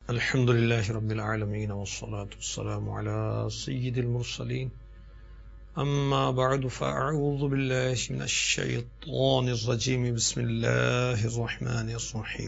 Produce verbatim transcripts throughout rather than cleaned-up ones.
الحمد لله رب العالمين والصلاة والسلام على سيد المرسلين أما بعد فأعوذ بالله من الشيطان الرجيم بسم الله الرحمن الرحيم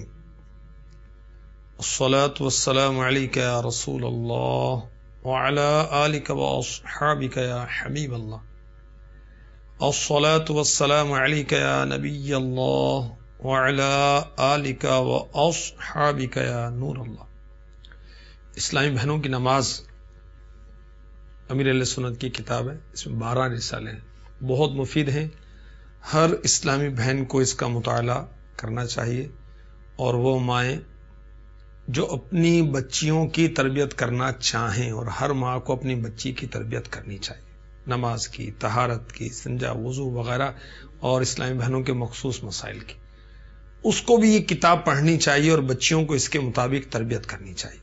الصلاة والسلام عليك يا رسول الله وعلى آلك وأصحابك يا حبيب الله الصلاة والسلام عليك يا نبي الله وعلى آلك وأصحابك يا نور الله۔ اسلامی بہنوں کی نماز امیر اہل سنت کی کتاب ہے، اس میں بارہ رسالے ہیں، بہت مفید ہیں۔ ہر اسلامی بہن کو اس کا مطالعہ کرنا چاہیے، اور وہ مائیں جو اپنی بچیوں کی تربیت کرنا چاہیں، اور ہر ماں کو اپنی بچی کی تربیت کرنی چاہیے، نماز کی، طہارت کی، استنجا، وضو وغیرہ، اور اسلامی بہنوں کے مخصوص مسائل کی، اس کو بھی یہ کتاب پڑھنی چاہیے اور بچیوں کو اس کے مطابق تربیت کرنی چاہیے۔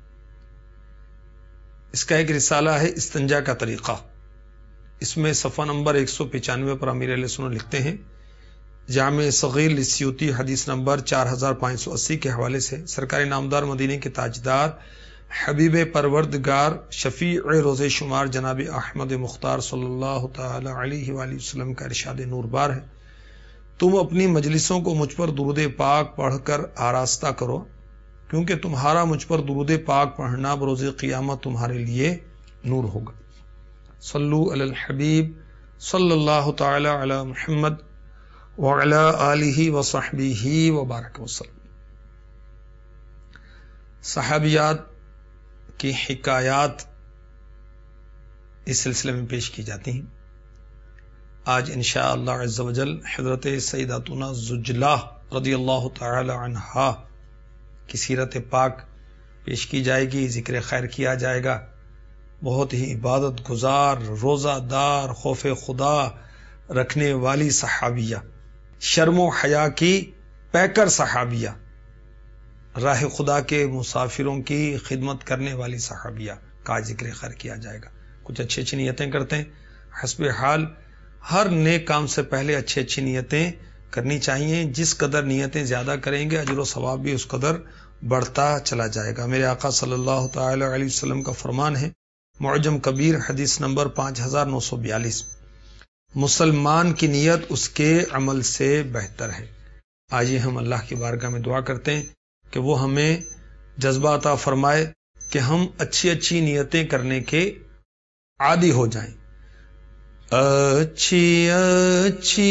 اس کا ایک رسالہ ہے استنجا کا طریقہ، اس میں صفحہ نمبر ایک سو پچانوے پر امیر اہل سنت لکھتے ہیں، جامع صغیر للسیوطی حدیث نمبر چار ہزار پانچ سو اسی کے حوالے سے سرکاری نامدار مدینے کے تاجدار حبیب پروردگار شفیع روز شمار جناب احمد مختار صلی اللہ تعالی علیہ وآلہ وسلم کا ارشاد نور بار ہے، تم اپنی مجلسوں کو مجھ پر درود پاک پڑھ کر آراستہ کرو، کیونکہ تمہارا مجھ پر درود پاک پڑھنا بروز قیامت تمہارے لیے نور ہوگا۔ صلو علی الحبیب صلی اللہ تعالی علی محمد وعلی آلہ وصحبہ وبارک وسلم۔ صحابیات کی حکایات اس سلسلے میں پیش کی جاتی ہیں۔ آج انشاءاللہ عز و جل حضرت سیداتنا زجلہ رضی اللہ تعالی عنہا کی سیرت پاک پیش کی جائے گی، ذکر خیر کیا جائے گا۔ بہت ہی عبادت گزار، روزہ دار، خوف خدا رکھنے والی صحابیہ، شرم و حیا کی پیکر صحابیہ، راہ خدا کے مسافروں کی خدمت کرنے والی صحابیہ کا ذکر خیر کیا جائے گا۔ کچھ اچھی اچھی نیتیں کرتے ہیں، حسب حال ہر نیک کام سے پہلے اچھی اچھی نیتیں کرنی چاہیے۔ جس قدر نیتیں زیادہ کریں گے اجر و ثواب بھی اس قدر بڑھتا چلا جائے گا۔ میرے آقا صلی اللہ تعالی علیہ وسلم کا فرمان ہے، معجم کبیر حدیث نمبر پانچ ہزار نو سو بیالیس، مسلمان کی نیت اس کے عمل سے بہتر ہے۔ آئیے ہم اللہ کی بارگاہ میں دعا کرتے ہیں کہ وہ ہمیں جذبہ عطا فرمائے کہ ہم اچھی اچھی نیتیں کرنے کے عادی ہو جائیں۔ اچھی اچھی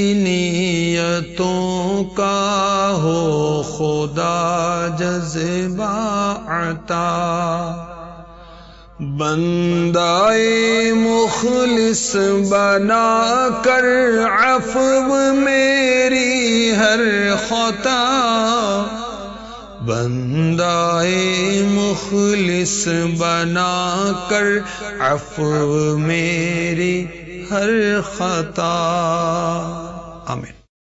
نیتوں کا ہو خدا جذبہ عطا، بندہ مخلص بنا کر عفو میری ہر خطا، بندہ مخلص بنا کر عفو میری ہر خطا، آمین۔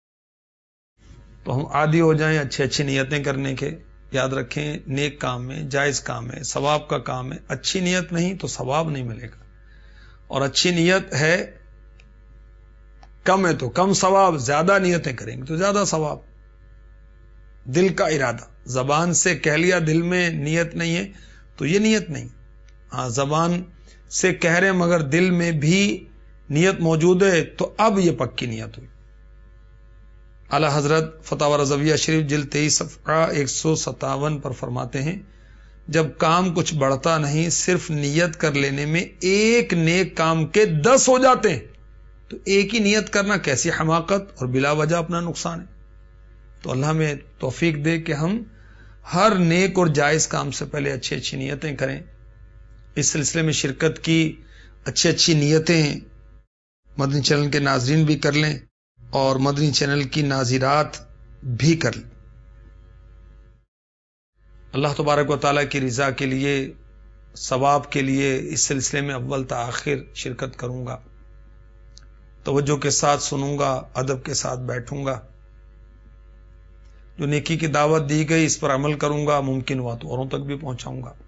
تو ہم عادی ہو جائیں اچھی اچھی نیتیں کرنے کے۔ یاد رکھیں، نیک کام میں، جائز کام ہے، ثواب کا کام ہے، اچھی نیت نہیں تو ثواب نہیں ملے گا، اور اچھی نیت ہے کم ہے تو کم ثواب، زیادہ نیتیں کریں گے تو زیادہ ثواب۔ دل کا ارادہ، زبان سے کہہ لیا دل میں نیت نہیں ہے تو یہ نیت نہیں، ہاں زبان سے کہہ رہے مگر دل میں بھی نیت موجود ہے تو اب یہ پکی نیت ہوئی۔ اعلی حضرت فتاوی رضویہ شریف جلد تیئیس صفحہ ایک سو ستاون پر فرماتے ہیں، جب کام کچھ بڑھتا نہیں، صرف نیت کر لینے میں ایک نیک کام کے دس ہو جاتے ہیں، تو ایک ہی نیت کرنا کیسی حماقت اور بلا وجہ اپنا نقصان ہے۔ تو اللہ میں توفیق دے کہ ہم ہر نیک اور جائز کام سے پہلے اچھی اچھی نیتیں کریں۔ اس سلسلے میں شرکت کی اچھی اچھی نیتیں مدنی چینل کے ناظرین بھی کر لیں اور مدنی چینل کی ناظرات بھی کر لیں۔ اللہ تبارک و تعالیٰ کی رضا کے لیے، ثواب کے لیے اس سلسلے میں اول تا آخر شرکت کروں گا، توجہ کے ساتھ سنوں گا، ادب کے ساتھ بیٹھوں گا، جو نیکی کی دعوت دی گئی اس پر عمل کروں گا، ممکن ہوا تو اوروں تک بھی پہنچاؤں گا۔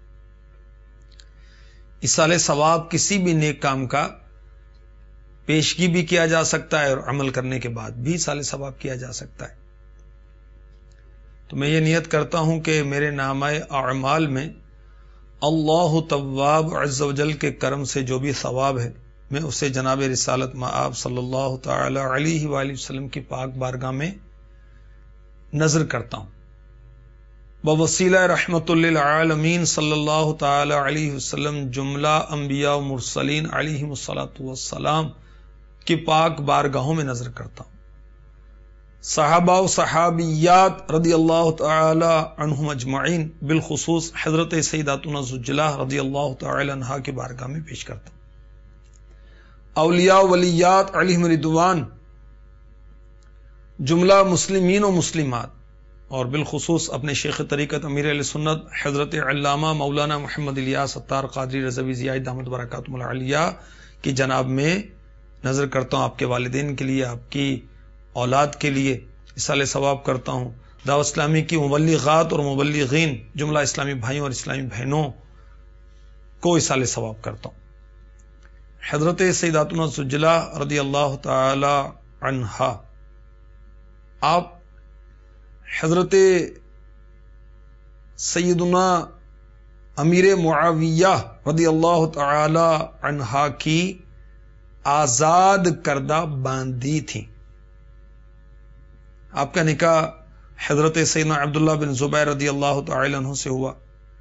ایصال ثواب کسی بھی نیک کام کا پیشگی بھی کیا جا سکتا ہے اور عمل کرنے کے بعد بھی ایصال ثواب کیا جا سکتا ہے۔ تو میں یہ نیت کرتا ہوں کہ میرے نامہ اعمال میں اللہ تواب عز و جل کے کرم سے جو بھی ثواب ہے میں اسے جناب رسالت مآب صلی اللہ تعالی علیہ وآلہ وسلم کی پاک بارگاہ میں نظر کرتا ہوں، بوسیلہ رحمت للعالمین صلی اللہ تعالی علیہ وسلم جملہ انبیاء و مرسلین علیہم الصلاۃ والسلام کی پاک بارگاہوں میں نظر کرتا ہوں، صحابہ و صحابیات رضی اللہ تعالی عنہم اجمعین، بالخصوص حضرت سیداتنا زجلہ رضی اللہ تعالی عنہا کی بارگاہ میں پیش کرتا ہوں، اولیاء و ولیات علیہم رضوان، جملہ مسلمین و مسلمات، اور بالخصوص اپنے شیخ طریقت امیر اہل سنت حضرت علامہ مولانا محمد الیاس ستار قادری رضوی ضیاء دامت برکاتہم العالیہ کی جناب میں نظر کرتا ہوں، آپ کے والدین کے لیے، آپ کی اولاد کے لیے اصالہ ثواب کرتا ہوں، دعوت اسلامی کی مبلغات اور مبلغین، جملہ اسلامی بھائیوں اور اسلامی بہنوں کو اصالہ ثواب کرتا ہوں۔ حضرت سیداتنا زجلہ رضی اللہ تعالی عنہا، آپ حضرت سیدنا امیر معاویہ رضی اللہ تعالی عنہا کی آزاد کردہ باندی تھیں۔ آپ کا نکاح حضرت سیدنا عبداللہ بن زبیر رضی اللہ تعالی عنہ سے ہوا۔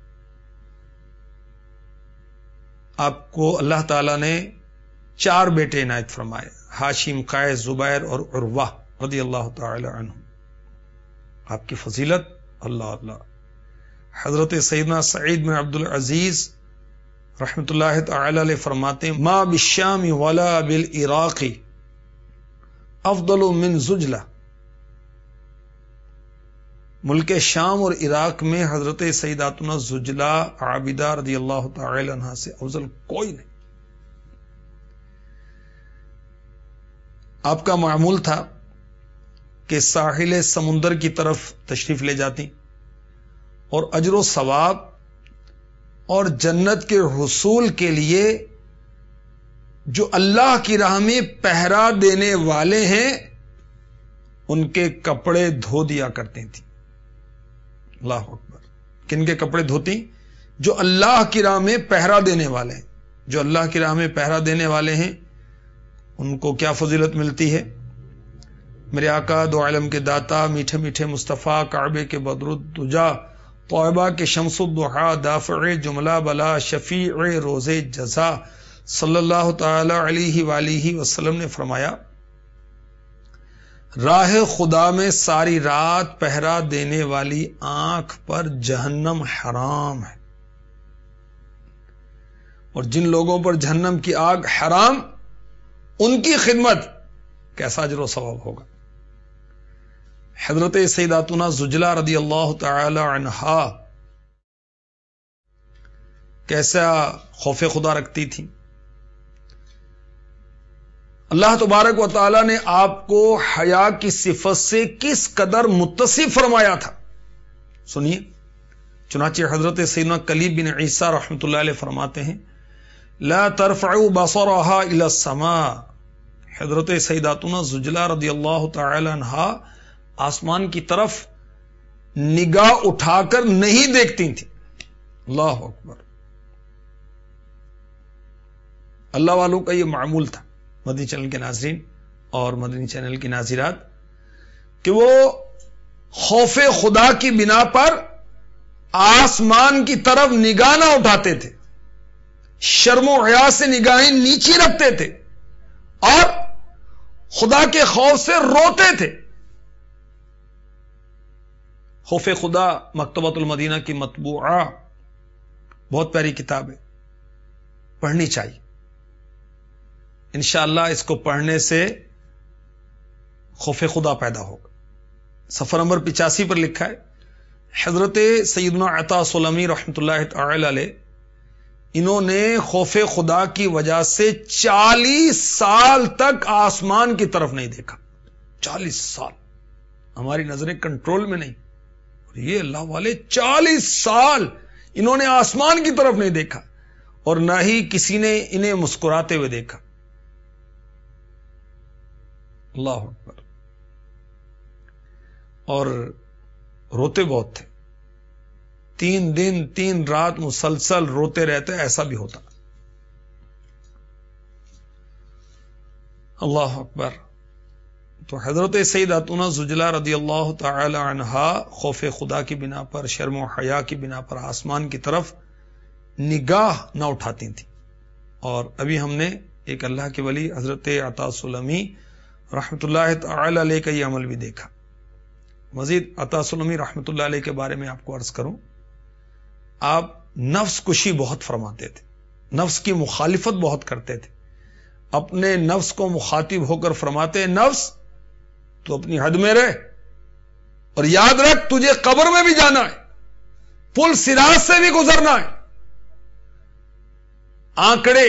آپ کو اللہ تعالی نے چار بیٹے عنایت فرمائے، ہاشم، قیس، زبیر اور عروہ رضی اللہ تعالی عنہ۔ آپ کی فضیلت اللہ اللہ۔ حضرت سیدنا سعید بن عبد العزیز رحمت اللہ تعالی علیہ فرماتے ہیں، ما بالشام ولا بالعراق افضل من زجلہ، ملک شام اور عراق میں حضرت سیداتنا زجلہ عابدہ رضی اللہ تعالی عنہ سے افضل کوئی نہیں۔ آپ کا معمول تھا کہ ساحل سمندر کی طرف تشریف لے جاتی اور اجر و ثواب اور جنت کے حصول کے لیے جو اللہ کی راہ میں پہرا دینے والے ہیں ان کے کپڑے دھو دیا کرتی تھی۔ اللہ اکبر۔ کن کے کپڑے دھوتی؟ جو اللہ کی راہ میں پہرا دینے والے ہیں۔ جو اللہ کی راہ میں پہرا دینے والے ہیں ان کو کیا فضیلت ملتی ہے؟ میرے آقا دو عالم کے داتا، میٹھے میٹھے مصطفیٰ، کعبے کے بدر الدجا، طیبہ کے شمس الضحیٰ، دافع جملہ بلا، شفیع روز جزا صلی اللہ تعالی علیہ وآلہ وسلم نے فرمایا، راہ خدا میں ساری رات پہرا دینے والی آنکھ پر جہنم حرام ہے، اور جن لوگوں پر جہنم کی آگ حرام، ان کی خدمت کیسا اجر و ثواب ہوگا۔ حضرت سیداتنا زجلہ رضی اللہ تعالی عنہا کیسا خوف خدا رکھتی تھی۔ اللہ تبارک و تعالی نے آپ کو حیا کی صفت سے کس قدر متصف فرمایا تھا، سنیے۔ چنانچہ حضرت سیدنا کلیب بن عیسیٰ رحمۃ اللہ علیہ فرماتے ہیں، لا ترفعوا بصرها الى السماء، حضرت سیداتنا زجلہ رضی اللہ تعالی عنہا آسمان کی طرف نگاہ اٹھا کر نہیں دیکھتی تھی۔ اللہ اکبر۔ اللہ والوں کا یہ معمول تھا، مدنی چینل کے ناظرین اور مدنی چینل کی ناظرات، کہ وہ خوف خدا کی بنا پر آسمان کی طرف نگاہ نہ اٹھاتے تھے، شرم و حیا سے نگاہیں نیچی رکھتے تھے اور خدا کے خوف سے روتے تھے۔ خوف خدا مکتبۃ المدینہ کی مطبوعہ بہت پیاری کتاب ہے، پڑھنی چاہیے۔ انشاءاللہ اس کو پڑھنے سے خوف خدا پیدا ہوگا۔ صفحہ نمبر پچاسی پر لکھا ہے، حضرت سیدنا عطا سلمی رحمۃ اللہ تعالی علیہ، انہوں نے خوف خدا کی وجہ سے چالیس سال تک آسمان کی طرف نہیں دیکھا۔ چالیس سال ہماری نظریں کنٹرول میں نہیں، اور یہ اللہ والے چالیس سال انہوں نے آسمان کی طرف نہیں دیکھا، اور نہ ہی کسی نے انہیں مسکراتے ہوئے دیکھا۔ اللہ اکبر۔ اور روتے بہت تھے، تین دن تین رات مسلسل روتے رہتے، ایسا بھی ہوتا۔ اللہ اکبر۔ تو حضرت سیداتنا زجلہ رضی اللہ تعالی عنہا خوف خدا کی بنا پر، شرم و حیا کی بنا پر آسمان کی طرف نگاہ نہ اٹھاتی تھیں۔ اور ابھی ہم نے ایک اللہ کے ولی حضرت عطا سلمی رحمت اللہ تعالی علیہ کا یہ عمل بھی دیکھا۔ مزید عطا سلمی رحمت اللہ علیہ کے بارے میں آپ کو عرض کروں، آپ نفس کشی بہت فرماتے تھے، نفس کی مخالفت بہت کرتے تھے، اپنے نفس کو مخاطب ہو کر فرماتے، نفس تو اپنی حد میں رہ، اور یاد رکھ تجھے قبر میں بھی جانا ہے، پل صراط سے بھی گزرنا ہے۔ آنکڑے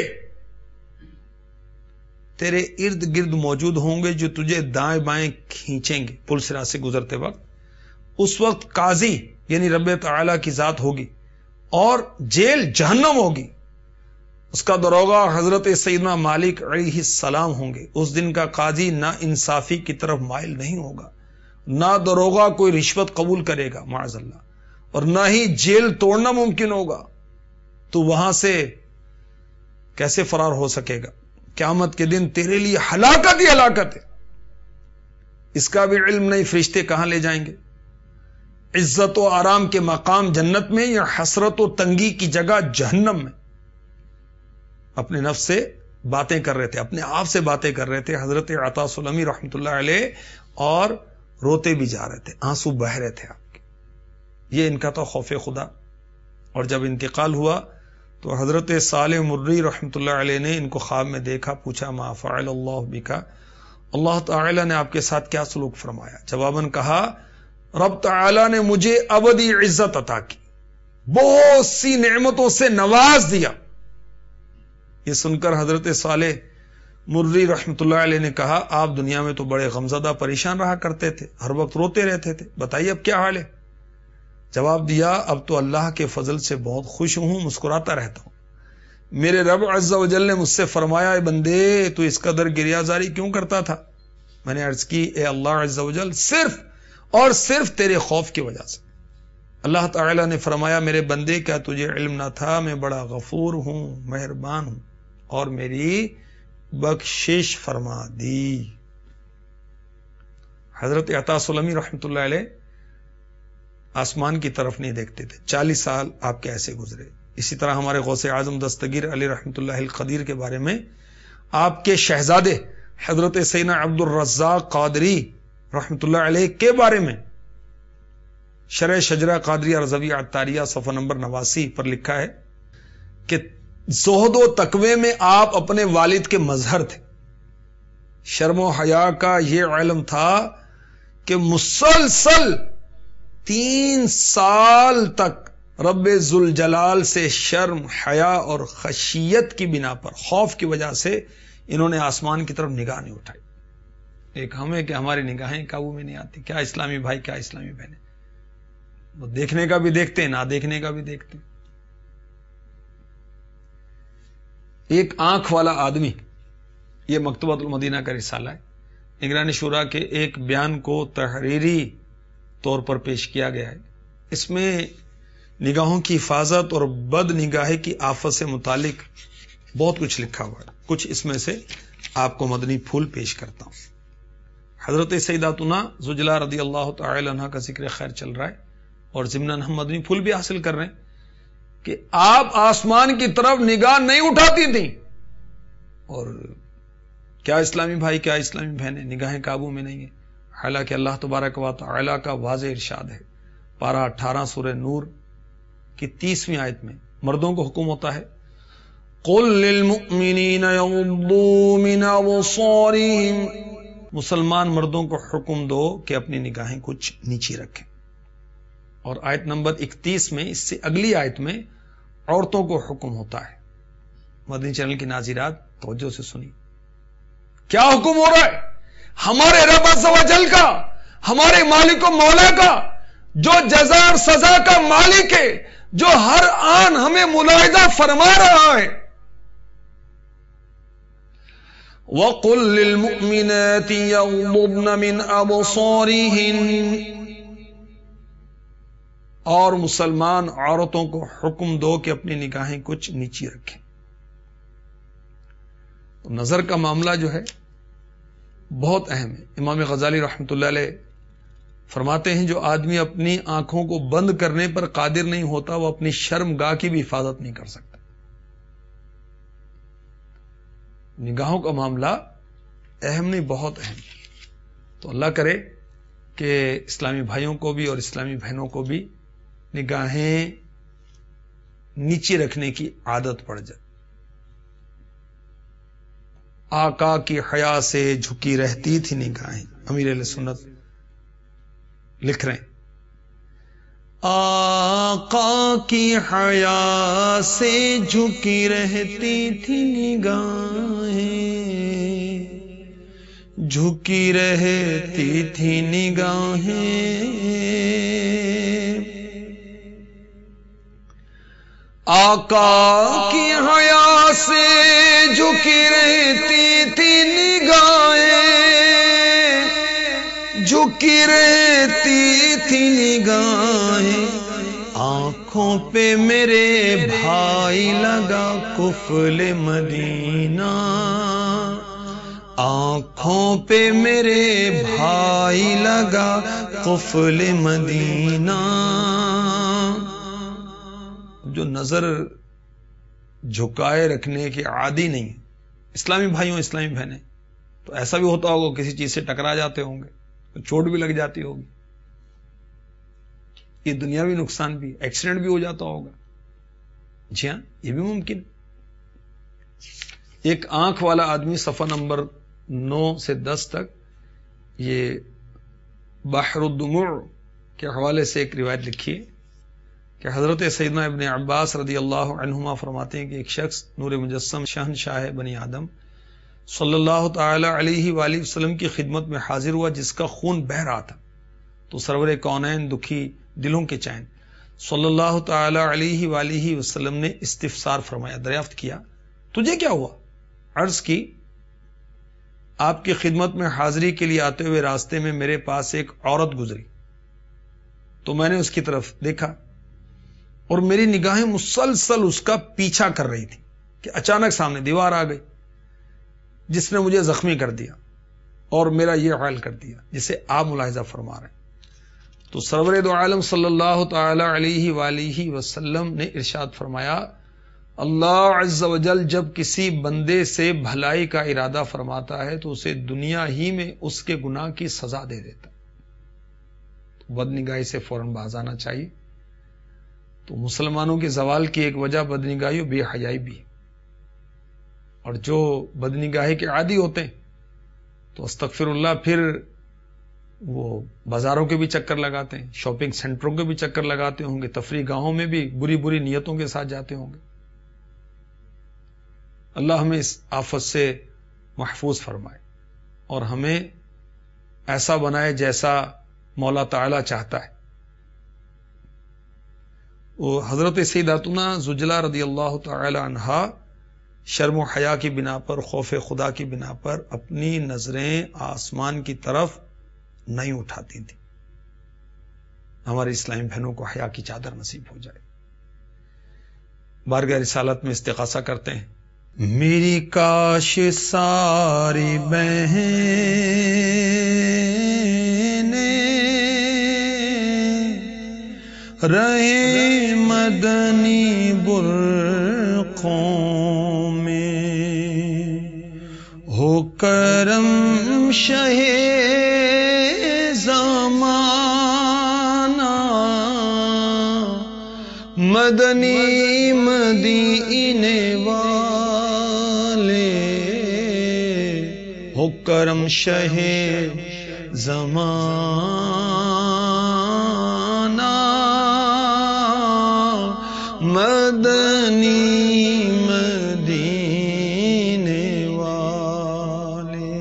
تیرے ارد گرد موجود ہوں گے جو تجھے دائیں بائیں کھینچیں گے پل صراط سے گزرتے وقت۔ اس وقت قاضی یعنی رب تعالی کی ذات ہوگی، اور جیل جہنم ہوگی، اس کا داروغہ حضرت سیدنا مالک علیہ السلام ہوں گے۔ اس دن کا قاضی نا انصافی کی طرف مائل نہیں ہوگا، نہ داروغہ کوئی رشوت قبول کرے گا معاذ اللہ، اور نہ ہی جیل توڑنا ممکن ہوگا۔ تو وہاں سے کیسے فرار ہو سکے گا؟ قیامت کے دن تیرے لیے ہلاکت ہی ہلاکت ہے، اس کا بھی علم نہیں فرشتے کہاں لے جائیں گے۔ عزت و آرام کے مقام جنت میں یا حسرت و تنگی کی جگہ جہنم میں؟ اپنے نفس سے باتیں کر رہے تھے، اپنے آپ سے باتیں کر رہے تھے حضرت عطا سلمی رحمت اللہ علیہ، اور روتے بھی جا رہے تھے، آنسو بہ رہے تھے آپ کے۔ یہ ان کا تو خوف خدا۔ اور جب انتقال ہوا تو حضرت صالح مری رحمت اللہ علیہ نے ان کو خواب میں دیکھا، پوچھا ما فعل اللہ بکا، اللہ تعالی نے آپ کے ساتھ کیا سلوک فرمایا؟ جواباً کہا رب تعالی نے مجھے ابدی عزت عطا کی، بہت سی نعمتوں سے نواز دیا۔ یہ سن کر حضرت صالح مری رحمت اللہ علیہ نے کہا آپ دنیا میں تو بڑے غمزدہ پریشان رہا کرتے تھے، ہر وقت روتے رہتے تھے، بتائیے اب کیا حال ہے؟ جواب دیا اب تو اللہ کے فضل سے بہت خوش ہوں، مسکراتا رہتا ہوں۔ میرے رب عز و جل نے مجھ سے فرمایا اے بندے تو اس قدر گریہ زاری کیوں کرتا تھا؟ میں نے عرض کی اے اللہ عز و جل صرف اور صرف تیرے خوف کی وجہ سے۔ اللہ تعالی نے فرمایا میرے بندے کیا تجھے علم نہ تھا میں بڑا غفور ہوں، مہربان ہوں، اور میری بخشش فرما دی۔ حضرت عطا سلمی رحمت اللہ علیہ آسمان کی طرف نہیں دیکھتے تھے، چالیس سال آپ کے ایسے گزرے۔ اسی طرح ہمارے غوث اعظم دستگیر علی رحمت اللہ القدیر کے بارے میں آپ کے شہزادے حضرت سیدنا عبد الرزاق قادری رحمت اللہ علیہ کے بارے میں شرح شجرہ قادریہ رضویہ عطاریہ صفحہ نمبر نواسی پر لکھا ہے کہ زہد و تقوی میں آپ اپنے والد کے مظہر تھے۔ شرم و حیا کا یہ علم تھا کہ مسلسل تین سال تک رب ذوالجلال سے شرم، حیا اور خشیت کی بنا پر، خوف کی وجہ سے انہوں نے آسمان کی طرف نگاہ نہیں اٹھائی۔ ایک ہمیں کہ ہماری نگاہیں قابو میں نہیں آتی۔ کیا اسلامی بھائی، کیا اسلامی بہنیں، وہ دیکھنے کا بھی دیکھتے ہیں، نہ دیکھنے کا بھی دیکھتے ہیں۔ ایک آنکھ والا آدمی، یہ مکتبۃ المدینہ کا رسالہ ہے، نگرانی شورا کے ایک بیان کو تحریری طور پر پیش کیا گیا ہے۔ اس میں نگاہوں کی حفاظت اور بد نگاہی کی آفت سے متعلق بہت کچھ لکھا ہوا ہے، کچھ اس میں سے آپ کو مدنی پھول پیش کرتا ہوں۔ حضرت سیداتنا زجلہ رضی اللہ تعالی عنہ کا ذکر خیر چل رہا ہے، اور ضمناً ہم مدنی پھول بھی حاصل کر رہے ہیں کہ آپ آسمان کی طرف نگاہ نہیں اٹھاتی تھیں۔ اور کیا اسلامی بھائی، کیا اسلامی بہنیں، نگاہیں قابو میں نہیں ہیں، حالانکہ اللہ تبارک و تعالی کا واضح ارشاد ہے، پارہ اٹھارہ سورہ نور کی تیسویں آیت میں مردوں کو حکم ہوتا ہے قُلْ لِلْمُؤْمِنِينَ يَغُضُّوا مِنْ أَبْصَارِهِمْ، مسلمان مردوں کو حکم دو کہ اپنی نگاہیں کچھ نیچی رکھیں۔ اور آیت نمبر اکتیس میں، اس سے اگلی آیت میں عورتوں کو حکم ہوتا ہے۔ مدنی چینل کی ناظرات توجہ سے سنی، کیا حکم ہو رہا ہے؟ ہمارے رب عز و جل کا، ہمارے مالک و مولا کا، جو جزا اور سزا کا مالک ہے، جو ہر آن ہمیں ملاحظہ فرما رہا ہے۔ وَقُلْ لِلْمُؤْمِنَاتِ يَغْضُضْنَ مِنْ أَبْصَارِهِنَّ، اور مسلمان عورتوں کو حکم دو کہ اپنی نگاہیں کچھ نیچی رکھیں. تو نظر کا معاملہ جو ہے بہت اہم ہے. امام غزالی رحمۃ اللہ علیہ فرماتے ہیں جو آدمی اپنی آنکھوں کو بند کرنے پر قادر نہیں ہوتا وہ اپنی شرم گاہ کی بھی حفاظت نہیں کر سکتا. نگاہوں کا معاملہ اہم نہیں، بہت اہم. تو اللہ کرے کہ اسلامی بھائیوں کو بھی اور اسلامی بہنوں کو بھی نگاہیں نیچے رکھنے کی عادت پڑ جائے. آقا کی حیا سے جھکی رہتی تھی نگاہیں، امیر اہل سنت لکھ رہے ہیں. آقا کی حیا سے جھکی رہتی تھی نگاہیں، جھکی رہتی تھی نگاہیں. آقا کی حیا سے جھکی رہتی تھی نگاہیں، جھکی رہتی تھی نگاہیں. آنکھوں پہ میرے بھائی لگا قفل مدینہ، آنکھوں پہ میرے بھائی لگا قفل مدینہ. جو نظر جھکائے رکھنے کے عادی نہیں، اسلامی بھائیوں اسلامی بہنیں، تو ایسا بھی ہوتا ہوگا کسی چیز سے ٹکرا جاتے ہوں گے، چوٹ بھی لگ جاتی ہوگی، یہ دنیاوی نقصان بھی، ایکسیڈنٹ بھی ہو جاتا ہوگا. جی ہاں، یہ بھی ممکن. ایک آنکھ والا آدمی صفحہ نمبر نو سے دس تک یہ بحر الدموع کے حوالے سے ایک روایت لکھی ہے کہ حضرت سیدنا ابن عباس رضی اللہ عنہما فرماتے ہیں کہ ایک شخص نور مجسم شہنشاہ بنی آدم صلی اللہ تعالی علیہ وآلہ وسلم کی خدمت میں حاضر ہوا جس کا خون بہہ رہا تھا. تو سرور کونین دکھی دلوں کے چین صلی اللہ تعالی علیہ وآلہ وسلم نے استفسار فرمایا، دریافت کیا تجھے کیا ہوا؟ عرض کی آپ کی خدمت میں حاضری کے لیے آتے ہوئے راستے میں میرے پاس ایک عورت گزری تو میں نے اس کی طرف دیکھا اور میری نگاہیں مسلسل اس کا پیچھا کر رہی تھی کہ اچانک سامنے دیوار آ گئی جس نے مجھے زخمی کر دیا اور میرا یہ حال کر دیا جسے آپ ملاحظہ فرما رہے ہیں. تو سرور دو عالم صلی اللہ تعالی علیہ وآلہ وسلم نے ارشاد فرمایا اللہ عز و جل جب کسی بندے سے بھلائی کا ارادہ فرماتا ہے تو اسے دنیا ہی میں اس کے گناہ کی سزا دے دیتا. بد نگاہی سے فوراً باز آنا چاہیے. تو مسلمانوں کے زوال کی ایک وجہ بد نگاہی و بے حیائی بھی ہے، اور جو بد نگاہی کے عادی ہوتے ہیں تو استغفر اللہ پھر وہ بازاروں کے بھی چکر لگاتے ہیں، شاپنگ سینٹروں کے بھی چکر لگاتے ہوں گے، تفریح گاہوں میں بھی بری بری نیتوں کے ساتھ جاتے ہوں گے. اللہ ہمیں اس آفت سے محفوظ فرمائے اور ہمیں ایسا بنائے جیسا مولا تعالی چاہتا ہے. وہ حضرت سیداتنا زجلہ رضی اللہ تعالی عنہا شرم و حیا کی بنا پر، خوف خدا کی بنا پر اپنی نظریں آسمان کی طرف نہیں اٹھاتی تھی. ہمارے اسلامی بہنوں کو حیا کی چادر نصیب ہو جائے. بارگاہ رسالت میں استغاثہ کرتے ہیں، میری کاش ساری بہنیں رہے مدنی برقوں میں، ہو کرم شہ زمانہ مدنی مدینے والے، ہو کرم شہ زمانہ مدنی مدینے والے.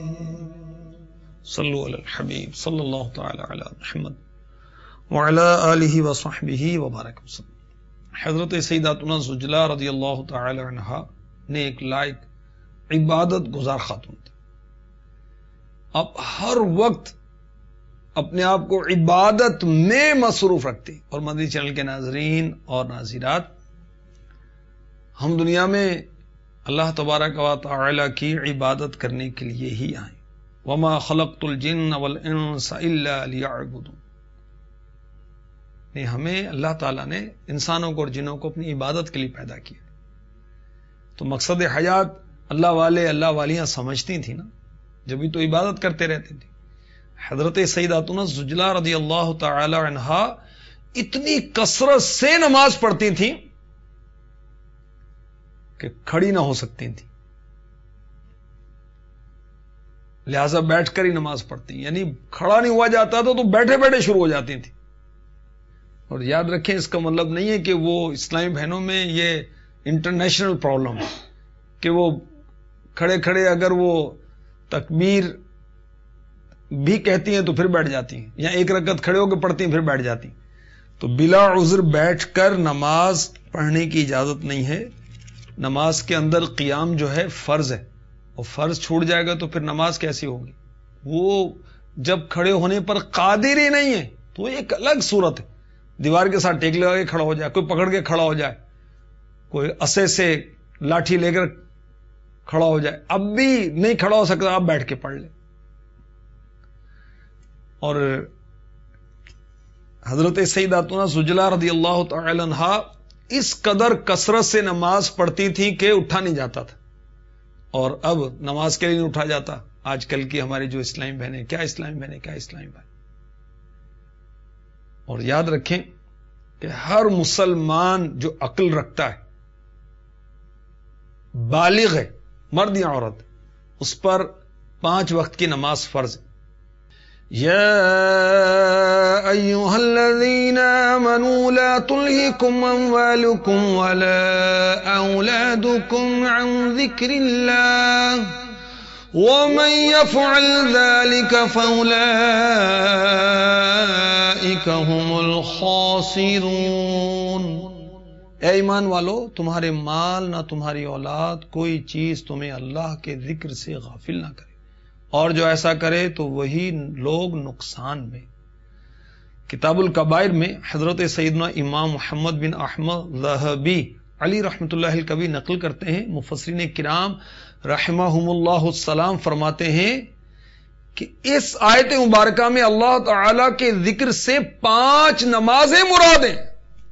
صلو علی الحبیب صلی اللہ تعالی علی محمد وعلی آلہ وصحبہ وبارک وسلم. حضرت سیداتنا زجلہ رضی اللہ تعالی عنہا نے ایک لائق عبادت گزار خاتون تھی. اب ہر وقت اپنے آپ کو عبادت میں مصروف رکھتے ہیں۔ اور مدنی چینل کے ناظرین اور ناظرات، ہم دنیا میں اللہ تبارک و تعالی کی عبادت کرنے کے لیے ہی آئے۔ وما خلقت الجن والانس الا ليعبدون، نہیں، ہمیں اللہ تعالیٰ نے انسانوں کو اور جنوں کو اپنی عبادت کے لیے پیدا کیا۔ تو مقصد حیات اللہ والے اللہ والیاں سمجھتی تھیں نا، جبھی تو عبادت کرتے رہتے تھے۔ حضرت سیداتنا زجلا رضی اللہ تعالی عنہا اتنی کثرت سے نماز پڑھتی تھیں کہ کھڑی نہ ہو سکتی تھیں، لہذا بیٹھ کر ہی نماز پڑھتی، یعنی کھڑا نہیں ہوا جاتا تھا تو بیٹھے بیٹھے شروع ہو جاتی تھی۔ اور یاد رکھیں، اس کا مطلب نہیں ہے کہ وہ اسلامی بہنوں میں یہ انٹرنیشنل پرابلم ہے کہ وہ کھڑے کھڑے اگر وہ تکبیر بھی کہتی ہیں تو پھر بیٹھ جاتی ہیں، یا ایک رکعت کھڑے ہو کے پڑھتی ہیں پھر بیٹھ جاتی ہیں۔ تو بلا عذر بیٹھ کر نماز پڑھنے کی اجازت نہیں ہے۔ نماز کے اندر قیام جو ہے فرض ہے، اور فرض چھوٹ جائے گا تو پھر نماز کیسی ہوگی؟ وہ جب کھڑے ہونے پر قادر ہی نہیں ہے تو ایک الگ صورت ہے، دیوار کے ساتھ ٹیک لگا کے کھڑا ہو جائے، کوئی پکڑ کے کھڑا ہو جائے، کوئی اسے سے لاٹھی لے کر کھڑا ہو جائے، اب بھی نہیں کھڑا ہو سکتا، آپ بیٹھ کے پڑھ لیں۔ اور حضرت سیداتنا زجلا رضی اللہ تعالی عنہا اس قدر کثرت سے نماز پڑھتی تھی کہ اٹھا نہیں جاتا تھا، اور اب نماز کے لیے نہیں اٹھا جاتا۔ آج کل کی ہماری جو اسلامی بہنیں، کیا اسلامی بہنیں، کیا اسلامی بھائی۔ اور یاد رکھیں کہ ہر مسلمان جو عقل رکھتا ہے، بالغ ہے، مرد یا عورت، اس پر پانچ وقت کی نماز فرض ہے۔ یا ایھا الذین آمنوا لا تلہکم اموالکم ولا اولادکم عن ذکر اللہ ومن يفعل ذلك فأولئك هم الخاسرون۔ اے ایمان والو، تمہارے مال نہ تمہاری اولاد کوئی چیز تمہیں اللہ کے ذکر سے غافل نہ کرے، اور جو ایسا کرے تو وہی لوگ نقصان میں۔ کتاب الکبائر میں حضرت سیدنا امام محمد بن احمد ذہبی علی رحمۃ اللہ الکبی نقل کرتے ہیں، مفسرین کرام رحمہم اللہ السلام فرماتے ہیں کہ اس آیت مبارکہ میں اللہ تعالی کے ذکر سے پانچ نمازیں مراد ہیں۔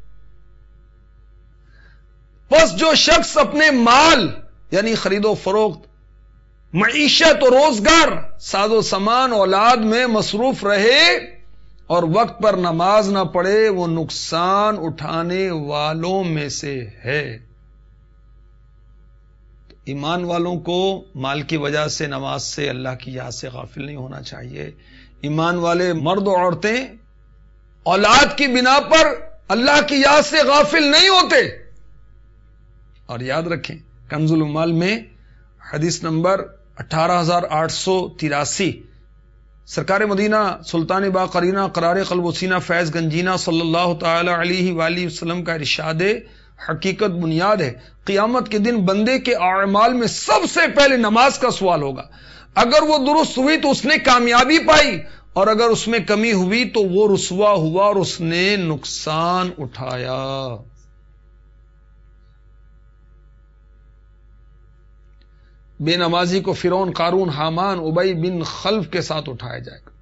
بس جو شخص اپنے مال یعنی خرید و فروخت، معیشت و روزگار، ساز و سامان، اولاد میں مصروف رہے اور وقت پر نماز نہ پڑھے، وہ نقصان اٹھانے والوں میں سے ہے۔ ایمان والوں کو مال کی وجہ سے، نماز سے، اللہ کی یاد سے غافل نہیں ہونا چاہیے۔ ایمان والے مرد و عورتیں اولاد کی بنا پر اللہ کی یاد سے غافل نہیں ہوتے۔ اور یاد رکھیں، کنز الاموال میں حدیث نمبر اٹھارہ ہزار آٹھ سو تراسی، سرکار مدینہ سلطان با قرینہ قرار قلب و سینہ فیض گنجینہ صلی اللہ تعالی علیہ وآلہ وسلم کا ارشاد حقیقت بنیاد ہے، قیامت کے دن بندے کے اعمال میں سب سے پہلے نماز کا سوال ہوگا۔ اگر وہ درست ہوئی تو اس نے کامیابی پائی، اور اگر اس میں کمی ہوئی تو وہ رسوا ہوا اور اس نے نقصان اٹھایا۔ بے نمازی کو فرعون، قارون، حامان، ابی بن خلف کے ساتھ اٹھایا جائے گا۔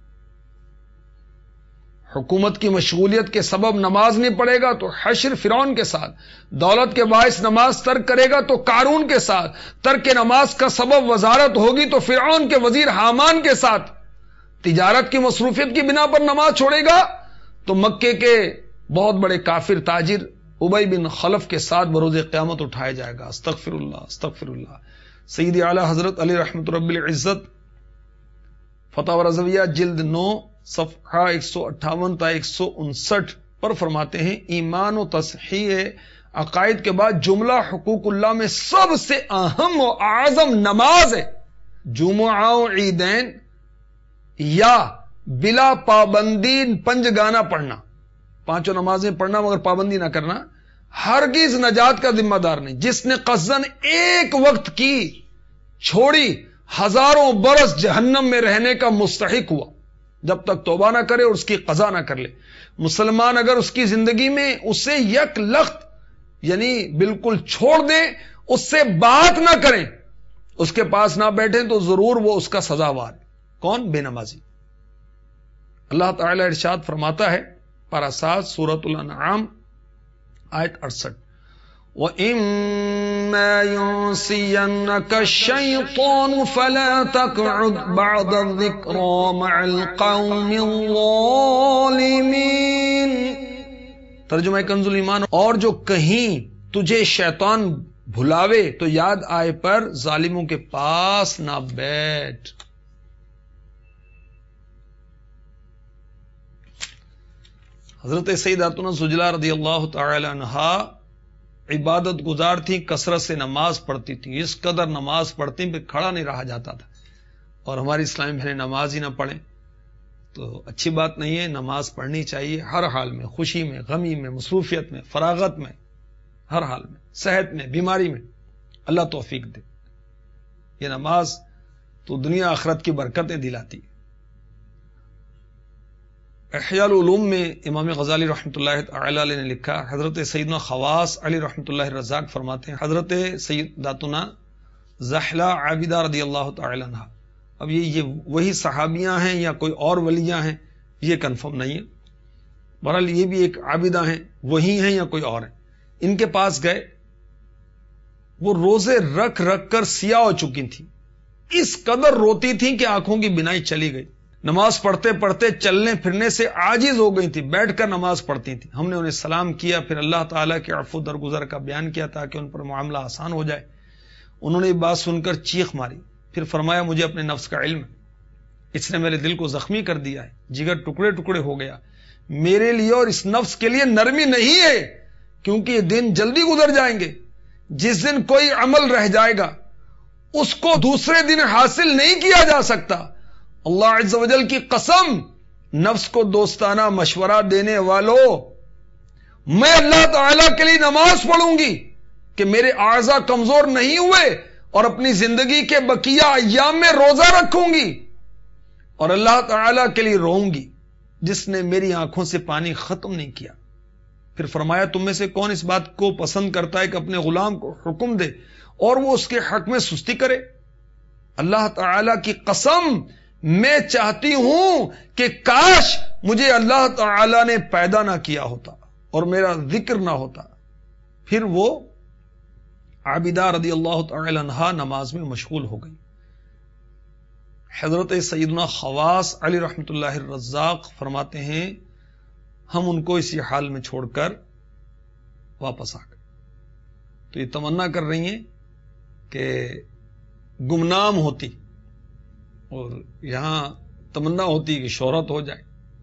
حکومت کی مشغولیت کے سبب نماز نہیں پڑھے گا تو حشر فرعون کے ساتھ، دولت کے باعث نماز ترک کرے گا تو قارون کے ساتھ، ترک نماز کا سبب وزارت ہوگی تو فرعون کے وزیر حامان کے ساتھ، تجارت کی مصروفیت کی بنا پر نماز چھوڑے گا تو مکے کے بہت بڑے کافر تاجر ابی بن خلف کے ساتھ بروز قیامت اٹھایا جائے گا۔ استغفر اللہ، استغفر اللہ۔ سیدی اعلی حضرت علی رحمت رب العزت فتاوی رضویہ جلد نو صفحہ ایک سو اٹھاون تا ایک سو انسٹھ پر فرماتے ہیں، ایمان و تصحیح عقائد کے بعد جملہ حقوق اللہ میں سب سے اہم و اعظم نماز ہے۔ جمعہ و عیدین یا بلا پابندی پنج گانا پڑھنا، پانچوں نمازیں پڑھنا مگر پابندی نہ کرنا، ہرگز نجات کا ذمہ دار نہیں۔ جس نے قصدن ایک وقت کی چھوڑی ہزاروں برس جہنم میں رہنے کا مستحق ہوا۔ جب تک توبہ نہ کرے اور اس کی قضا نہ کر لے. مسلمان اگر اس کی زندگی میں اسے یک لخت یعنی بالکل چھوڑ دیں، اس سے بات نہ کریں، اس کے پاس نہ بیٹھیں، تو ضرور وہ اس کا سزاوار. کون؟ بے نمازی. اللہ تعالی ارشاد فرماتا ہے پارہ سات سورۃ الانعام آیت اڑسٹھ، وَإِمَّا يُنْسِيَنَّكَ الشَّيْطَانُ فَلَا تَقْعُدْ بَعْدَ الذِّكْرَىٰ مَعَ الْقَوْمِ الظَّالِمِينَ. ترجمہ کنز الایمان، اور جو کہیں تجھے شیطان بھلاوے تو یاد آئے پر ظالموں کے پاس نہ بیٹھ. حضرت سیداتنا زجلہ رضی اللہ تعالی عنہا عبادت گزار تھی، کثرت سے نماز پڑھتی تھی، اس قدر نماز پڑھتی پہ کھڑا نہیں رہا جاتا تھا. اور ہماری اسلامی بہنیں نماز ہی نہ پڑھیں تو اچھی بات نہیں ہے. نماز پڑھنی چاہیے ہر حال میں، خوشی میں، غمی میں، مصروفیت میں، فراغت میں، ہر حال میں، صحت میں، بیماری میں. اللہ توفیق دے. یہ نماز تو دنیا آخرت کی برکتیں دلاتی. احیاء العلوم میں امام غزالی رحمۃ اللہ تعالی علیہ نے لکھا، حضرت سیدنا خواص علی رحمۃ اللہ رزاق فرماتے ہیں حضرت سیداتنا زحلہ عابدہ رضی اللہ تعالی عنہ. اب یہ یہ وہی صحابیاں ہیں یا کوئی اور ولیاں ہیں یہ کنفرم نہیں ہے. بہرحال یہ بھی ایک عابدہ ہیں، وہی ہیں یا کوئی اور ہیں. ان کے پاس گئے، وہ روزے رکھ رکھ کر سیاہ ہو چکی تھیں، اس قدر روتی تھیں کہ آنکھوں کی بینائی چلی گئی. نماز پڑھتے پڑھتے چلنے پھرنے سے عاجز ہو گئی تھی، بیٹھ کر نماز پڑھتی تھی. ہم نے انہیں سلام کیا، پھر اللہ تعالیٰ کے عفو درگزر کا بیان کیا تاکہ ان پر معاملہ آسان ہو جائے. انہوں نے یہ بات سن کر چیخ ماری، پھر فرمایا مجھے اپنے نفس کا علم، اس نے میرے دل کو زخمی کر دیا ہے، جگر ٹکڑے ٹکڑے ہو گیا. میرے لیے اور اس نفس کے لیے نرمی نہیں ہے، کیونکہ یہ دن جلدی گزر جائیں گے. جس دن کوئی عمل رہ جائے گا اس کو دوسرے دن حاصل نہیں کیا جا سکتا. اللہ عز و جل کی قسم، نفس کو دوستانہ مشورہ دینے والوں، میں اللہ تعالی کے لیے نماز پڑھوں گی کہ میرے اعضاء کمزور نہیں ہوئے، اور اپنی زندگی کے بقیہ ایام میں روزہ رکھوں گی، اور اللہ تعالی کے لیے روؤں گی جس نے میری آنکھوں سے پانی ختم نہیں کیا. پھر فرمایا تم میں سے کون اس بات کو پسند کرتا ہے کہ اپنے غلام کو حکم دے اور وہ اس کے حق میں سستی کرے؟ اللہ تعالی کی قسم، میں چاہتی ہوں کہ کاش مجھے اللہ تعالی نے پیدا نہ کیا ہوتا اور میرا ذکر نہ ہوتا. پھر وہ عابدہ رضی اللہ تعالی عنہا نماز میں مشغول ہو گئی. حضرت سیدنا خواص علی رحمۃ اللہ الرزاق فرماتے ہیں ہم ان کو اسی حال میں چھوڑ کر واپس آ گئے. تو یہ تمنا کر رہی ہیں کہ گمنام ہوتی، اور یہاں تمنا ہوتی کہ شہرت ہو جائے.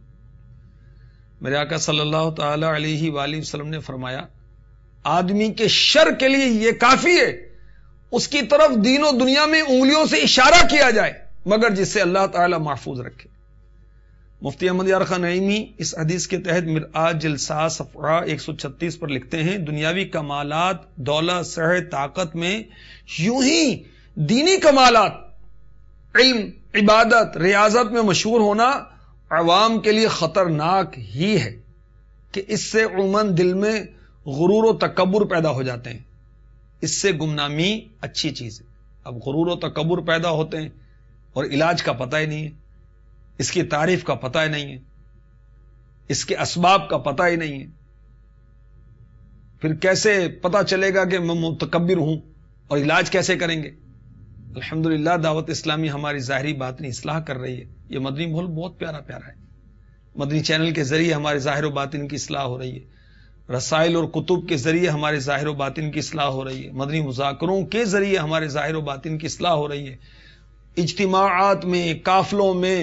میرے آقا صلی اللہ تعالی علیہ وآلہ وسلم نے فرمایا آدمی کے شر کے لیے یہ کافی ہے اس کی طرف دین و دنیا میں انگلیوں سے اشارہ کیا جائے مگر جس سے اللہ تعالی محفوظ رکھے. مفتی احمد یار خان نعیمی اس حدیث کے تحت مرآت جلسہ صفحہ ایک سو چھتیس پر لکھتے ہیں دنیاوی کمالات، دولت، صحت، طاقت میں یوں ہی دینی کمالات، علم، عبادت، ریاضت میں مشہور ہونا عوام کے لیے خطرناک ہی ہے کہ اس سے عموماً دل میں غرور و تکبر پیدا ہو جاتے ہیں. اس سے گمنامی اچھی چیز ہے. اب غرور و تکبر پیدا ہوتے ہیں اور علاج کا پتہ ہی نہیں ہے، اس کی تعریف کا پتہ ہی نہیں ہے، اس کے اسباب کا پتہ ہی نہیں ہے. پھر کیسے پتہ چلے گا کہ میں متکبر ہوں، اور علاج کیسے کریں گے؟ الحمدللہ دعوت اسلامی ہماری ظاہری باطنی اصلاح کر رہی ہے. یہ مدنی ماحول بہت پیارا پیارا ہے. مدنی چینل کے ذریعے ہمارے ظاہر و باطن کی اصلاح ہو رہی ہے، رسائل اور کتب کے ذریعے ہمارے ظاہر و باطن کی اصلاح ہو رہی ہے، مدنی مذاکروں کے ذریعے ہمارے ظاہر و باطن کی اصلاح ہو رہی ہے، اجتماعات میں، قافلوں میں،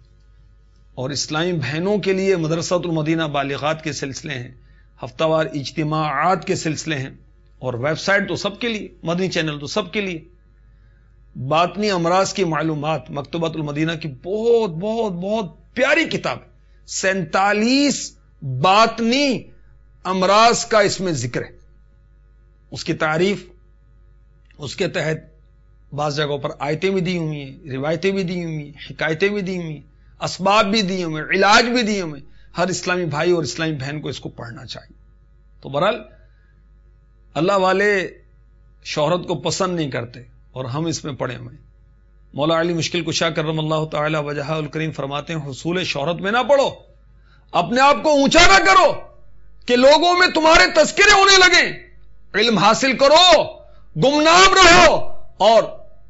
اور اسلامی بہنوں کے لیے مدرسۃ المدینہ بالغات کے سلسلے ہیں، ہفتہ وار اجتماعات کے سلسلے ہیں، اور ویب سائٹ تو سب کے لیے، مدنی چینل تو سب کے لیے. باطنی امراض کی معلومات مکتبۃ المدینہ کی بہت بہت بہت پیاری کتاب، سینتالیس باطنی امراض کا اس میں ذکر ہے، اس کی تعریف، اس کے تحت بعض جگہوں پر آیتیں بھی دی ہوئی ہیں، روایتیں بھی دی ہوئی ہیں، حکایتیں بھی دی ہوئی ہیں، اسباب بھی دیے ہوئے، علاج بھی دیے ہوئے. ہر اسلامی بھائی اور اسلامی بہن کو اس کو پڑھنا چاہیے. تو بہرحال اللہ والے شہرت کو پسند نہیں کرتے اور ہم اس میں پڑے ہوئے. مولا علی مشکل کشا کرم اللہ تعالی وجہہ الکریم فرماتے ہیں حصول شہرت میں نہ پڑو، اپنے آپ کو اونچا نہ کرو کہ لوگوں میں تمہارے تذکرے ہونے لگیں. علم حاصل کرو، گمنام رہو اور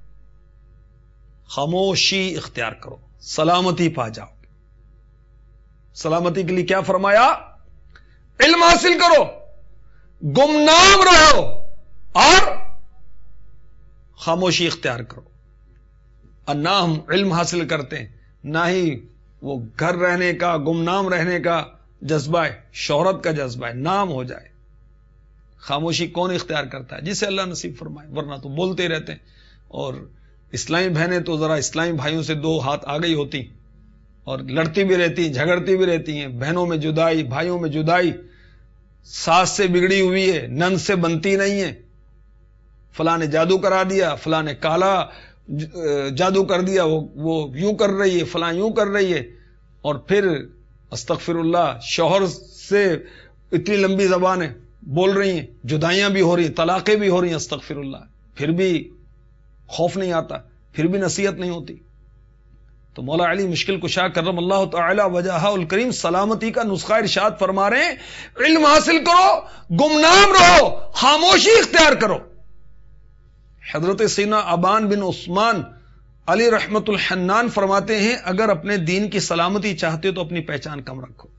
خاموشی اختیار کرو، سلامتی پا جاؤ. سلامتی کے لیے کیا فرمایا؟ علم حاصل کرو، گمنام رہو اور خاموشی اختیار کرو. اور نہ ہم علم حاصل کرتے ہیں، نہ ہی وہ گھر رہنے کا، گمنام رہنے کا جذبہ ہے، شہرت کا جذبہ ہے، نام ہو جائے. خاموشی کون اختیار کرتا ہے؟ جسے اللہ نصیب فرمائے، ورنہ تو بولتے رہتے ہیں. اور اسلامی بہنیں تو ذرا اسلامی بھائیوں سے دو ہاتھ آ گئی ہوتی اور لڑتی بھی رہتی ہیں، جھگڑتی بھی رہتی ہیں. بہنوں میں جدائی، بھائیوں میں جدائی، ساس سے بگڑی ہوئی ہے، نند سے بنتی نہیں ہے، فلاں نے جادو کرا دیا، فلاں نے کالا جادو کر دیا، وہ وہ یوں کر رہی ہے، فلاں یوں کر رہی ہے. اور پھر استغفر اللہ شوہر سے اتنی لمبی زبان ہے بول رہی ہیں، جدائیاں بھی ہو رہی ہیں، طلاقیں بھی ہو رہی ہیں، استغفر اللہ. پھر بھی خوف نہیں آتا، پھر بھی نصیحت نہیں ہوتی. تو مولا علی مشکل کشا کرم اللہ تعالی وجہہ الکریم سلامتی کا نسخہ ارشاد فرما رہے ہیں، علم حاصل کرو، گمنام رہو، خاموشی اختیار کرو. حضرت سیدنا ابان بن عثمان علی رحمت الحنان فرماتے ہیں اگر اپنے دین کی سلامتی چاہتے تو اپنی پہچان کم رکھو،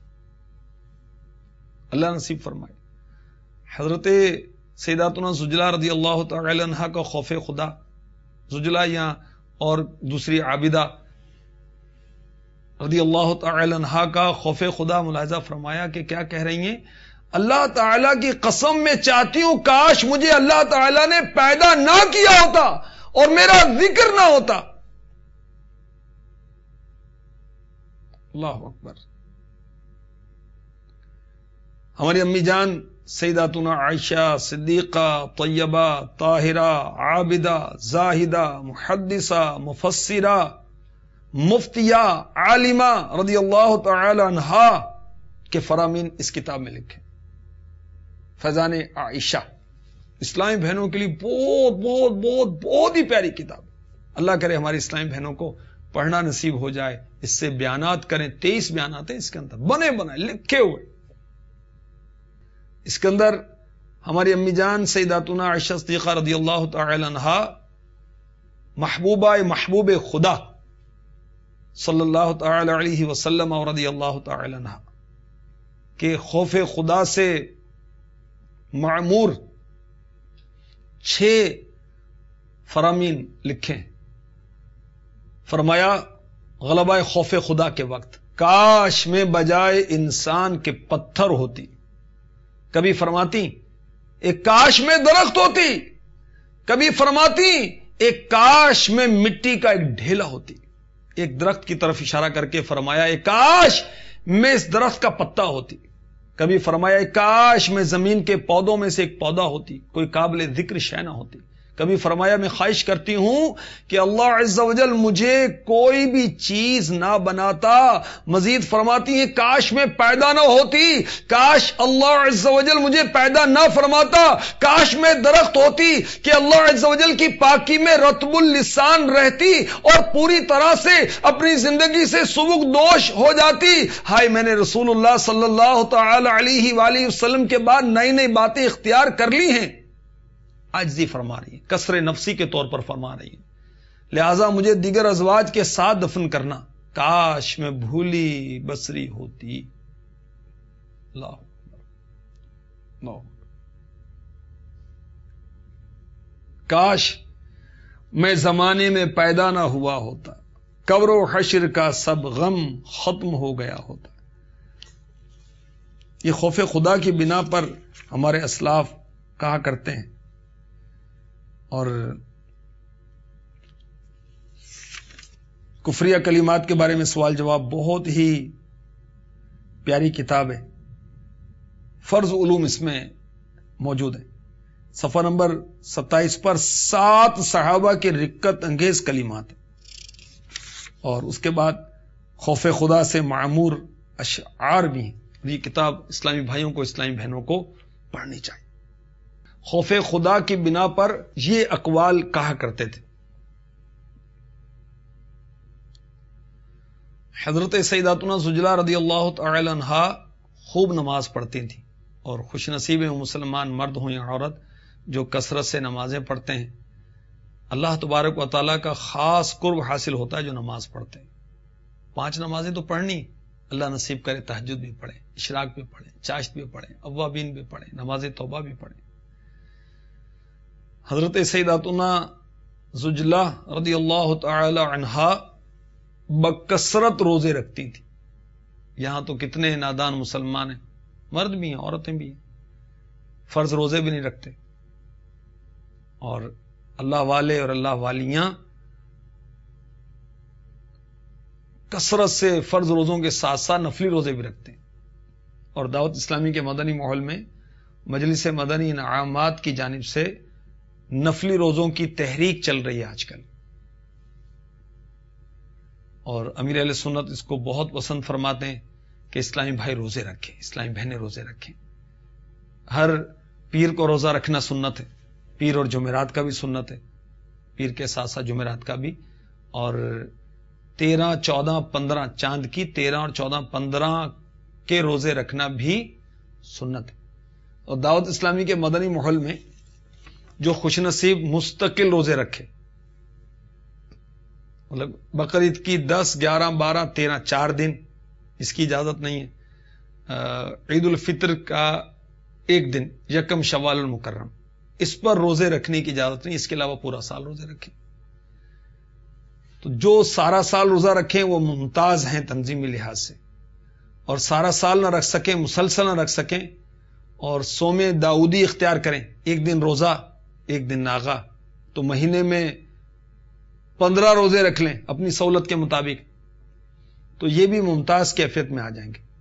اللہ نصیب فرمائے. حضرت سیداتنا زجلا رضی اللہ تعالی عنہا کا خوف خدا، زجلا یہاں اور دوسری عابدہ رضی اللہ تعالی عنہا کا خوف خدا ملاحظہ فرمایا کہ کیا کہہ رہی ہیں؟ اللہ تعالیٰ کی قسم میں چاہتی ہوں کاش مجھے اللہ تعالیٰ نے پیدا نہ کیا ہوتا اور میرا ذکر نہ ہوتا. اللہ اکبر. ہماری امی جان سیداتنا عائشہ صدیقہ طیبہ طاہرہ عابدہ زاہدہ محدثہ مفسرہ مفتیہ عالمہ رضی اللہ تعالی عنہا کے فرامین اس کتاب میں لکھے. فیضان عائشہ اسلامی بہنوں کے لیے بہت بہت بہت بہت ہی پیاری کتاب. اللہ کرے ہماری اسلامی بہنوں کو پڑھنا نصیب ہو جائے، اس سے بیانات کریں. تیئیس بیانات ہیں اس کے اندر، بنے بنائے لکھے ہوئے. اس کے اندر ہماری امی جان سیداتنا عائشہ صدیقہ رضی اللہ تعالی عنہا محبوبہ محبوب خدا صلی اللہ تعالی علیہ وسلم اور رضی اللہ تعالی عنہا کہ خوف خدا سے معمور چھ فرامین لکھے. فرمایا غلبہ خوف خدا کے وقت کاش میں بجائے انسان کے پتھر ہوتی. کبھی فرماتی ایک کاش میں درخت ہوتی، کبھی فرماتی ایک کاش میں مٹی کا ایک ڈھیلا ہوتی. ایک درخت کی طرف اشارہ کر کے فرمایا ایک کاش میں اس درخت کا پتا ہوتی. کبھی فرمایا ایک کاش میں زمین کے پودوں میں سے ایک پودا ہوتی، کوئی قابل ذکر شے نہ ہوتی. کبھی فرمایا میں خواہش کرتی ہوں کہ اللہ عز و جل مجھے کوئی بھی چیز نہ بناتا. مزید فرماتی ہیں کاش میں پیدا نہ ہوتی، کاش اللہ عز و جل مجھے پیدا نہ فرماتا. کاش میں درخت ہوتی کہ اللہ عز و جل کی پاکی میں رطب اللسان رہتی اور پوری طرح سے اپنی زندگی سے سبک دوش ہو جاتی. ہائے میں نے رسول اللہ صلی اللہ تعالی علیہ وآلہ وسلم کے بعد نئی نئی باتیں اختیار کر لی ہیں. عاجزی فرما رہی ہے، کسر نفسی کے طور پر فرما رہی ہے. لہذا مجھے دیگر ازواج کے ساتھ دفن کرنا، کاش میں بھولی بسری ہوتی. اللہ اللہ کاش میں زمانے میں پیدا نہ ہوا ہوتا، قبر و حشر کا سب غم ختم ہو گیا ہوتا. یہ خوف خدا کی بنا پر ہمارے اسلاف کہا کرتے ہیں. اور کفریہ کلمات کے بارے میں سوال جواب بہت ہی پیاری کتاب ہے. فرض علوم اس میں موجود ہے. صفحہ نمبر ستائیس پر سات صحابہ کے رقت انگیز کلمات ہیں. اور اس کے بعد خوف خدا سے معمور اشعار بھی ہیں. یہ کتاب اسلامی بھائیوں کو، اسلامی بہنوں کو پڑھنی چاہیے. خوف خدا کی بنا پر یہ اقوال کہا کرتے تھے. حضرت سیداتنا زجلا رضی اللہ تعالی عنہا خوب نماز پڑھتی تھیں، اور خوش نصیب ہیں مسلمان مرد ہوں یا عورت جو کثرت سے نمازیں پڑھتے ہیں. اللہ تبارک و تعالیٰ کا خاص قرب حاصل ہوتا ہے جو نماز پڑھتے ہیں. پانچ نمازیں تو پڑھنی، اللہ نصیب کرے تہجد بھی پڑھیں، اشراق بھی پڑھیں، چاشت بھی پڑھیں، اوابین بھی پڑھیں، نماز توبہ بھی پڑھیں. حضرت سیداتنا زجلا رضی اللہ تعالی عنہا بکثرت روزے رکھتی تھی. یہاں تو کتنے نادان مسلمان ہیں، مرد بھی ہیں عورتیں بھی ہیں، فرض روزے بھی نہیں رکھتے، اور اللہ والے اور اللہ والیاں کثرت سے فرض روزوں کے ساتھ ساتھ نفلی روزے بھی رکھتے ہیں. اور دعوت اسلامی کے مدنی ماحول میں مجلس مدنی انعامات کی جانب سے نفلی روزوں کی تحریک چل رہی ہے آج کل، اور امیر اہل سنت اس کو بہت پسند فرماتے ہیں کہ اسلامی بھائی روزے رکھیں، اسلامی بہنیں روزے رکھیں. ہر پیر کو روزہ رکھنا سنت ہے، پیر اور جمعرات کا بھی سنت ہے، پیر کے ساتھ ساتھ جمعرات کا بھی. اور تیرہ چودہ پندرہ چاند کی تیرہ اور چودہ پندرہ کے روزے رکھنا بھی سنت ہے. اور دعوت اسلامی کے مدنی ماحول میں جو خوش نصیب مستقل روزے رکھے، مطلب بقرعید کی دس گیارہ بارہ تیرہ چار دن، اس کی اجازت نہیں ہے. عید الفطر کا ایک دن یکم شوال المکرم، اس پر روزے رکھنے کی اجازت نہیں، اس کے علاوہ پورا سال روزے رکھیں. تو جو سارا سال روزہ رکھیں وہ ممتاز ہیں تنظیمی لحاظ سے، اور سارا سال نہ رکھ سکیں، مسلسل نہ رکھ سکیں، اور سوم داؤدی اختیار کریں، ایک دن روزہ ایک دن ناغا، تو مہینے میں پندرہ روزے رکھ لیں اپنی سہولت کے مطابق، تو یہ بھی ممتاز کیفیت میں آ جائیں گے.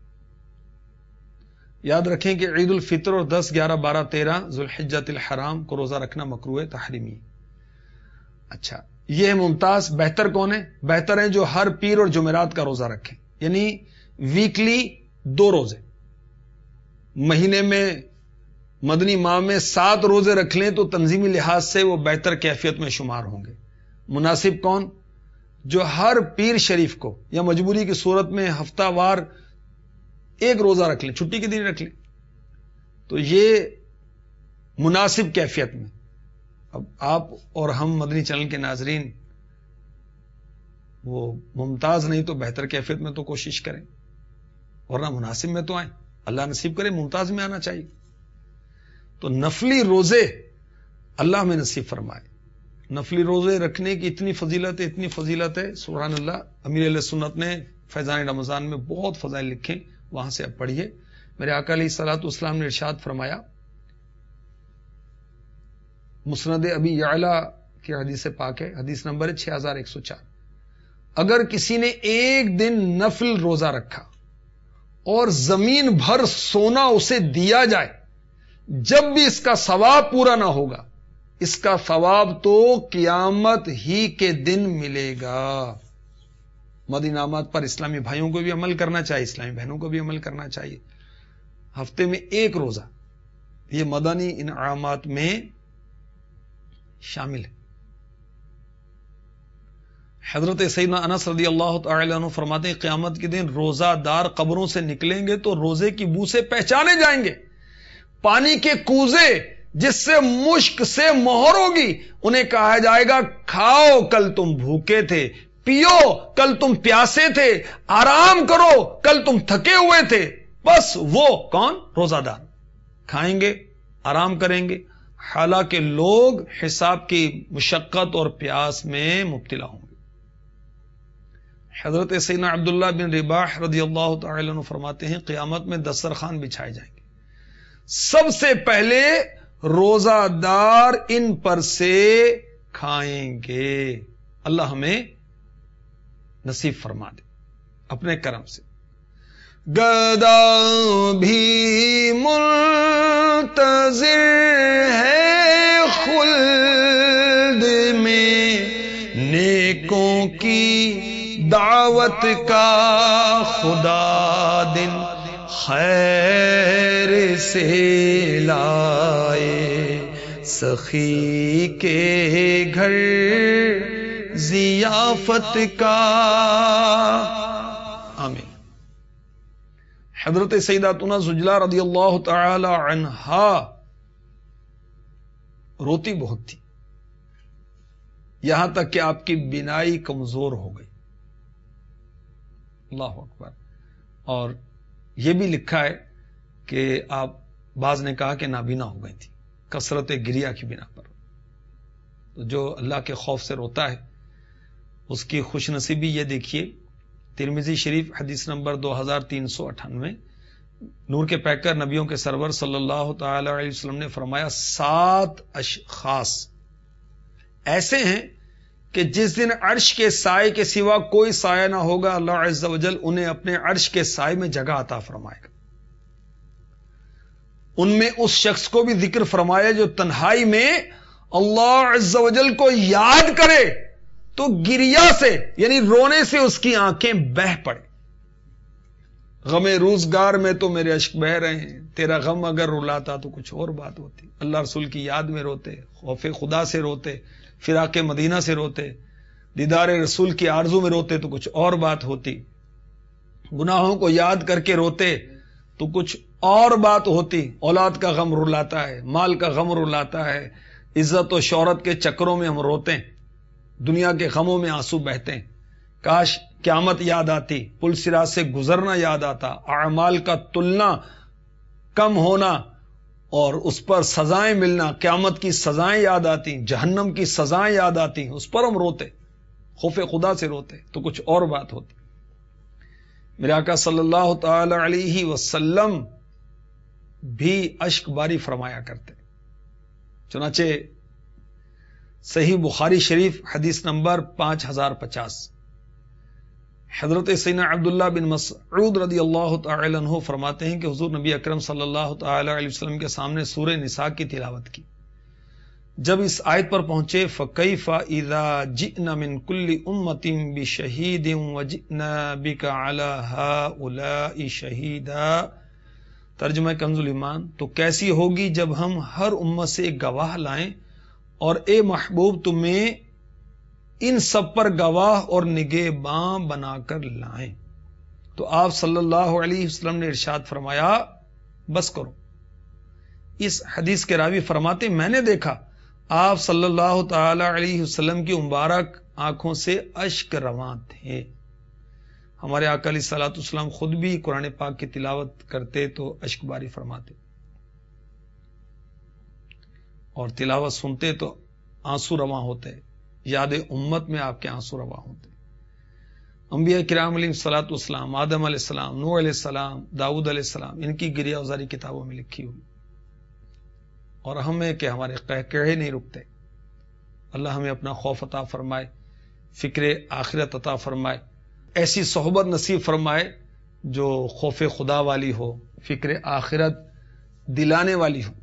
یاد رکھیں کہ عید الفطر اور دس گیارہ بارہ تیرہ ذوالحجۃ الحرام کو روزہ رکھنا مکروہ تحریمی. اچھا، یہ ممتاز. بہتر کون ہے؟ بہتر ہیں جو ہر پیر اور جمعرات کا روزہ رکھیں، یعنی ویکلی دو روزے. مہینے میں مدنی ماہ میں سات روزے رکھ لیں تو تنظیمی لحاظ سے وہ بہتر کیفیت میں شمار ہوں گے. مناسب کون؟ جو ہر پیر شریف کو یا مجبوری کی صورت میں ہفتہ وار ایک روزہ رکھ لیں، چھٹی کے دن رکھ لیں، تو یہ مناسب کیفیت میں. اب آپ اور ہم مدنی چینل کے ناظرین وہ ممتاز نہیں تو بہتر کیفیت میں تو کوشش کریں، ورنہ مناسب میں تو آئیں. اللہ نصیب کرے ممتاز میں آنا چاہیے. تو نفلی روزے اللہ میں نصیب فرمائے. نفلی روزے رکھنے کی اتنی فضیلت ہے، اتنی فضیلت ہے، سبحان اللہ. امیر علیہ سنت نے فیضان رمضان میں بہت فضائل لکھے، وہاں سے اب پڑھیے. میرے آقا علیہ الصلوۃ والسلام نے ارشاد فرمایا، مسند ابی یعلا کی حدیث پاک ہے، حدیث نمبر ہے چھ ہزار ایک سو چار. اگر کسی نے ایک دن نفل روزہ رکھا اور زمین بھر سونا اسے دیا جائے، جب بھی اس کا ثواب پورا نہ ہوگا، اس کا ثواب تو قیامت ہی کے دن ملے گا. مدنی انعامات پر اسلامی بھائیوں کو بھی عمل کرنا چاہیے، اسلامی بہنوں کو بھی عمل کرنا چاہیے. ہفتے میں ایک روزہ یہ مدنی انعامات میں شامل ہے. حضرت سیدنا انس رضی اللہ تعالی عنہ فرماتے ہیں، قیامت کے دن روزہ دار قبروں سے نکلیں گے تو روزے کی بو سے پہچانے جائیں گے. پانی کے کوزے جس سے مشک سے مہر ہوگی، انہیں کہا جائے گا کھاؤ کل تم بھوکے تھے، پیو کل تم پیاسے تھے، آرام کرو کل تم تھکے ہوئے تھے. بس وہ کون؟ روزہ دار کھائیں گے، آرام کریں گے، حالانکہ لوگ حساب کی مشقت اور پیاس میں مبتلا ہوں گے. حضرت سیدنا عبداللہ بن رباح رضی اللہ تعالی عنہ فرماتے ہیں، قیامت میں دسترخوان بچھائے جائیں گے، سب سے پہلے روزہ دار ان پر سے کھائیں گے. اللہ ہمیں نصیب فرما دے اپنے کرم سے. گدا بھی منتظر ہے خلد میں، نیکوں کی دعوت کا خدا دن خیر سے لائے، سخی کے گھر ضیافت کا۔ آمین۔ حضرت سیداتنا زجلا رضی اللہ تعالی عنہا روتی بہت تھی، یہاں تک کہ آپ کی بینائی کمزور ہو گئی۔ اللہ اکبر۔ اور یہ بھی لکھا ہے کہ آپ بعض نے کہا کہ نابینا ہو گئی تھی کثرت گریہ کی بنا پر۔ تو جو اللہ کے خوف سے روتا ہے اس کی خوش نصیبی یہ دیکھیے، ترمذی شریف حدیث نمبر دو ہزار تین سو اٹھانوے، نور کے پیکر نبیوں کے سرور صلی اللہ تعالی علیہ وسلم نے فرمایا سات اشخاص ایسے ہیں کہ جس دن عرش کے سائے کے سوا کوئی سایہ نہ ہوگا، اللہ عز و جل انہیں اپنے عرش کے سائے میں جگہ عطا فرمائے گا۔ ان میں اس شخص کو بھی ذکر فرمایا جو تنہائی میں اللہ عز و جل کو یاد کرے تو گریہ سے یعنی رونے سے اس کی آنکھیں بہہ پڑے۔ غم روزگار میں تو میرے اشک بہہ رہے ہیں، تیرا غم اگر رلاتا تو کچھ اور بات ہوتی۔ اللہ رسول کی یاد میں روتے، خوف خدا سے روتے، فراق مدینہ سے روتے، دیدار رسول کی آرزو میں روتے تو کچھ اور بات ہوتی، گناہوں کو یاد کر کے روتے تو کچھ اور بات ہوتی۔ اولاد کا غم رلاتا ہے، مال کا غم رلاتا ہے، عزت و شہرت کے چکروں میں ہم روتے ہیں، دنیا کے غموں میں آنسو بہتے ہیں۔ کاش قیامت یاد آتی، پل صراط سے گزرنا یاد آتا، اعمال کا تلنا کم ہونا اور اس پر سزائیں ملنا، قیامت کی سزائیں یاد آتی، جہنم کی سزائیں یاد آتی، اس پر ہم روتے، خوف خدا سے روتے تو کچھ اور بات ہوتی۔ میرے آقا صلی اللہ تعالی علیہ وسلم بھی اشک باری فرمایا کرتے، چنانچہ صحیح بخاری شریف حدیث نمبر پانچ ہزار پچاس، حضرت سیدنا عبداللہ بن مسعود رضی اللہ تعالی عنہ فرماتے ہیں کہ حضور نبی اکرم صلی اللہ تعالی علیہ وسلم کے سامنے سورہ نساء کی تلاوت کی، جب اس آیت پر پہنچے فَكَيْفَ إِذَا جِئْنَا مِن كُلِّ أُمَّةٍ بِشَهِيدٍ وَجِئْنَا بِكَ عَلَى هَؤُلَاءِ شَهِيدًا، ترجمہ کنز الایمان، تو کیسی ہوگی جب ہم ہر امت سے ایک گواہ لائیں اور اے محبوب تمہیں ان سب پر گواہ اور نگہباں بنا کر لائیں۔ تو آپ صلی اللہ علیہ وسلم نے ارشاد فرمایا بس کرو۔ اس حدیث کے راوی فرماتے میں نے دیکھا آپ صلی اللہ تعالی علیہ وسلم کی مبارک آنکھوں سے اشک رواں تھے۔ ہمارے آقا علیہ الصلوۃ والسلام خود بھی قرآن پاک کی تلاوت کرتے تو اشک باری فرماتے اور تلاوت سنتے تو آنسو رواں ہوتے، یاد امت میں آپ کے آنسو رواں ہوتے۔ انبیاء کرام علیہ الصلوۃ والسلام، آدم علیہ السلام، نوح علیہ السلام، داؤد علیہ السلام، ان کی گریہ ازاری کتابوں میں لکھی ہوئی، اور ہمیں کہ ہمارے قہقہے نہیں رکتے۔ اللہ ہمیں اپنا خوف عطا فرمائے، فکر آخرت عطا فرمائے، ایسی صحبت نصیب فرمائے جو خوف خدا والی ہو، فکر آخرت دلانے والی ہو۔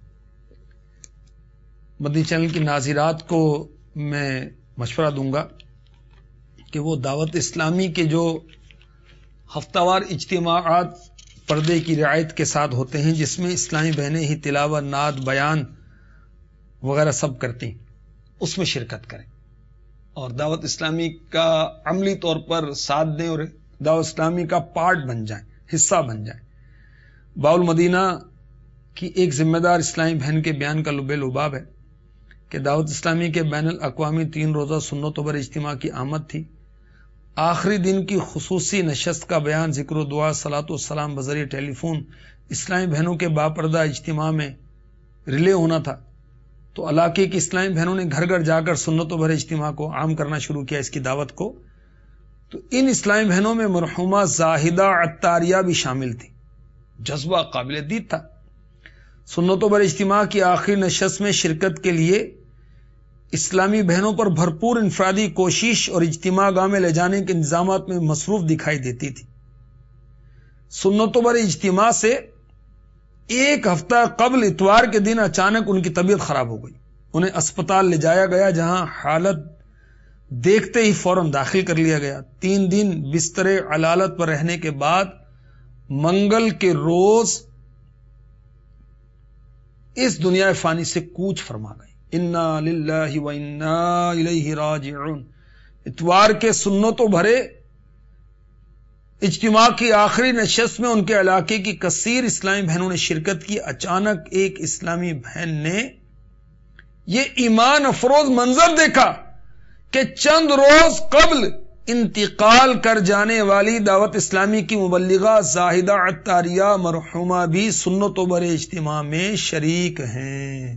مدنی چینل کی ناظرات کو میں مشورہ دوں گا کہ وہ دعوت اسلامی کے جو ہفتہ وار اجتماعات پردے کی رعایت کے ساتھ ہوتے ہیں، جس میں اسلامی بہنیں ہی تلاوت، نعت، بیان وغیرہ سب کرتی ہیں، اس میں شرکت کریں اور دعوت اسلامی کا عملی طور پر ساتھ دیں اور دعوت اسلامی کا پارٹ بن جائیں، حصہ بن جائیں۔ باول مدینہ کی ایک ذمہ دار اسلامی بہن کے بیان کا لب لباب ہے کہ دعوت اسلامی کے بین الاقوامی تین روزہ سنت و بر اجتماع کی آمد تھی۔ آخری دن کی خصوصی نشست کا بیان، ذکر و دعا، صلاۃ و سلام بذریعہ ٹیلی فون اسلامی بہنوں کے باپردہ اجتماع میں ریلے ہونا تھا، تو علاقے کی اسلامی بہنوں نے گھر گھر جا کر سنت و بر اجتماع کو عام کرنا شروع کیا، اس کی دعوت کو۔ تو ان اسلامی بہنوں میں مرحومہ زاہدہ عطاریہ بھی شامل تھی۔ جذبہ قابل دید تھا۔ سنت و بر اجتماع کی آخری نشست میں شرکت کے لیے اسلامی بہنوں پر بھرپور انفرادی کوشش اور اجتماع گاہ میں لے جانے کے انتظامات میں مصروف دکھائی دیتی تھی۔ سنت و بر اجتماع سے ایک ہفتہ قبل اتوار کے دن اچانک ان کی طبیعت خراب ہو گئی، انہیں اسپتال لے جایا گیا، جہاں حالت دیکھتے ہی فوراً داخل کر لیا گیا. تین دن بستر علالت پر رہنے کے بعد منگل کے روز اس دنیا فانی سے کوچ فرما گئے. انا للہ و انا الیہ راجعون. اتوار کے سنتوں بھرے اجتماع کی آخری نشست میں ان کے علاقے کی کثیر اسلامی بہنوں نے شرکت کی. اچانک ایک اسلامی بہن نے یہ ایمان افروز منظر دیکھا کہ چند روز قبل انتقال کر جانے والی دعوت اسلامی کی مبلغہ زاہدہ عطاریہ مرحومہ بھی سنتوں بھرے اجتماع میں شریک ہیں.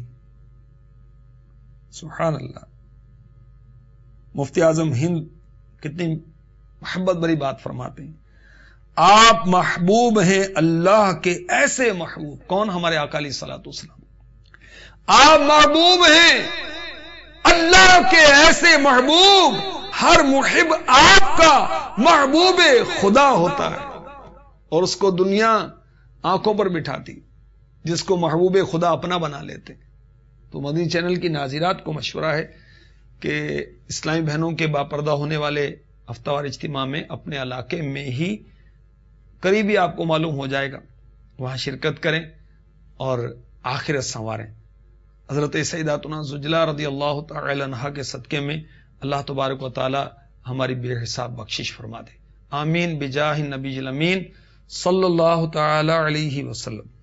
سبحان اللہ. مفتی اعظم ہند کتنی محبت بھری بات فرماتے ہیں. آپ محبوب ہیں اللہ کے ایسے محبوب. کون؟ ہمارے آقا علیہ الصلوۃ والسلام. آپ محبوب ہیں اللہ کے ایسے محبوب. ہر محب آپ کا محبوب خدا ہوتا ہے اور اس کو دنیا آنکھوں پر بٹھاتی جس کو محبوب خدا اپنا بنا لیتے. تو مدنی چینل کی ناظرات کو مشورہ ہے کہ اسلامی بہنوں کے باپردہ ہونے والے ہفتہ وار اجتماع میں اپنے علاقے میں ہی قریبی آپ کو معلوم ہو جائے گا وہاں شرکت کریں اور آخرت سنواریں. حضرت سیداتنا زجلہ رضی اللہ تعالی عنہا کے صدقے میں اللہ تبارک و تعالی ہماری بے حساب بخشش فرما دے. آمین بجاہ النبی الامین صلی اللہ تعالی علیہ وسلم.